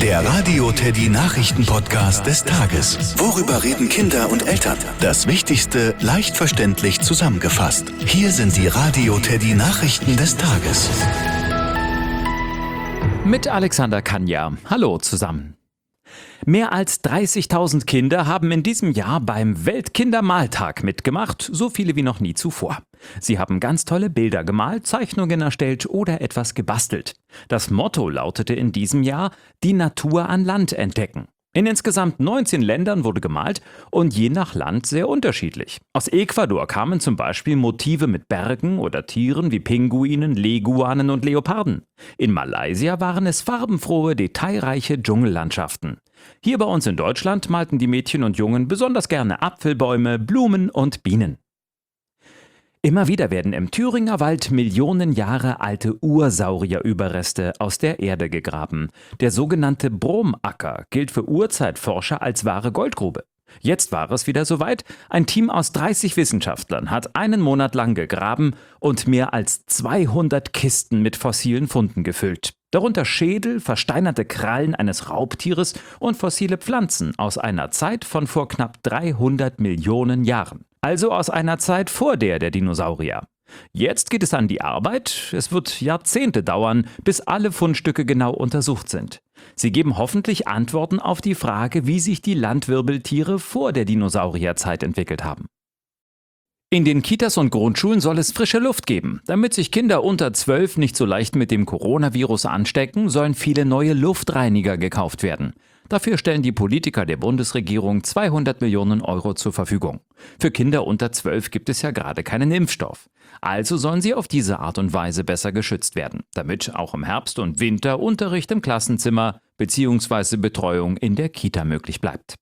Der Radio Teddy Nachrichten-Podcast des Tages. Worüber reden Kinder und Eltern? Das Wichtigste leicht verständlich zusammengefasst. Hier sind die Radio Teddy Nachrichten des Tages. Mit Alexander Kanja. Hallo zusammen. Mehr als 30.000 Kinder haben in diesem Jahr beim Weltkindermaltag mitgemacht, so viele wie noch nie zuvor. Sie haben ganz tolle Bilder gemalt, Zeichnungen erstellt oder etwas gebastelt. Das Motto lautete in diesem Jahr: Die Natur an Land entdecken. In insgesamt 19 Ländern wurde gemalt und je nach Land sehr unterschiedlich. Aus Ecuador kamen zum Beispiel Motive mit Bergen oder Tieren wie Pinguinen, Leguanen und Leoparden. In Malaysia waren es farbenfrohe, detailreiche Dschungellandschaften. Hier bei uns in Deutschland malten die Mädchen und Jungen besonders gerne Apfelbäume, Blumen und Bienen. Immer wieder werden im Thüringer Wald Millionen Jahre alte Ursaurierüberreste aus der Erde gegraben. Der sogenannte Bromacker gilt für Urzeitforscher als wahre Goldgrube. Jetzt war es wieder soweit. Ein Team aus 30 Wissenschaftlern hat einen Monat lang gegraben und mehr als 200 Kisten mit fossilen Funden gefüllt. Darunter Schädel, versteinerte Krallen eines Raubtieres und fossile Pflanzen aus einer Zeit von vor knapp 300 Millionen Jahren. Also aus einer Zeit vor der Dinosaurier. Jetzt geht es an die Arbeit. Es wird Jahrzehnte dauern, bis alle Fundstücke genau untersucht sind. Sie geben hoffentlich Antworten auf die Frage, wie sich die Landwirbeltiere vor der Dinosaurierzeit entwickelt haben. In den Kitas und Grundschulen soll es frische Luft geben. Damit sich Kinder unter 12 nicht so leicht mit dem Coronavirus anstecken, sollen viele neue Luftreiniger gekauft werden. Dafür stellen die Politiker der Bundesregierung 200 Millionen Euro zur Verfügung. Für Kinder unter 12 gibt es ja gerade keinen Impfstoff. Also sollen sie auf diese Art und Weise besser geschützt werden, damit auch im Herbst und Winter Unterricht im Klassenzimmer bzw. Betreuung in der Kita möglich bleibt.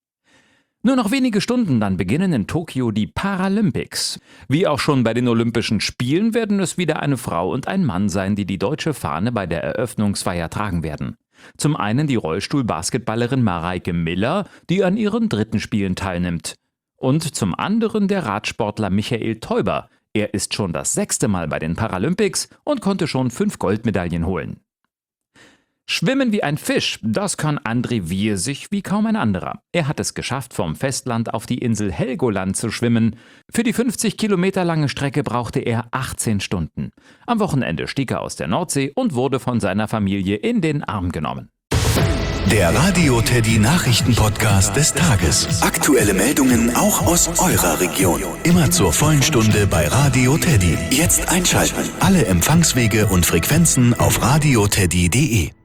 Nur noch wenige Stunden, dann beginnen in Tokio die Paralympics. Wie auch schon bei den Olympischen Spielen werden es wieder eine Frau und ein Mann sein, die die deutsche Fahne bei der Eröffnungsfeier tragen werden. Zum einen die Rollstuhl-Basketballerin Mareike Miller, die an ihren 3. Spielen teilnimmt. Und zum anderen der Radsportler Michael Teuber. Er ist schon das 6. Mal bei den Paralympics und konnte schon 5 Goldmedaillen holen. Schwimmen wie ein Fisch, das kann André Wiersig wie kaum ein anderer. Er hat es geschafft, vom Festland auf die Insel Helgoland zu schwimmen. Für die 50 Kilometer lange Strecke brauchte er 18 Stunden. Am Wochenende stieg er aus der Nordsee und wurde von seiner Familie in den Arm genommen. Der Radio Teddy Nachrichten-Podcast des Tages. Aktuelle Meldungen auch aus eurer Region. Immer zur vollen Stunde bei Radio Teddy. Jetzt einschalten. Alle Empfangswege und Frequenzen auf radioteddy.de.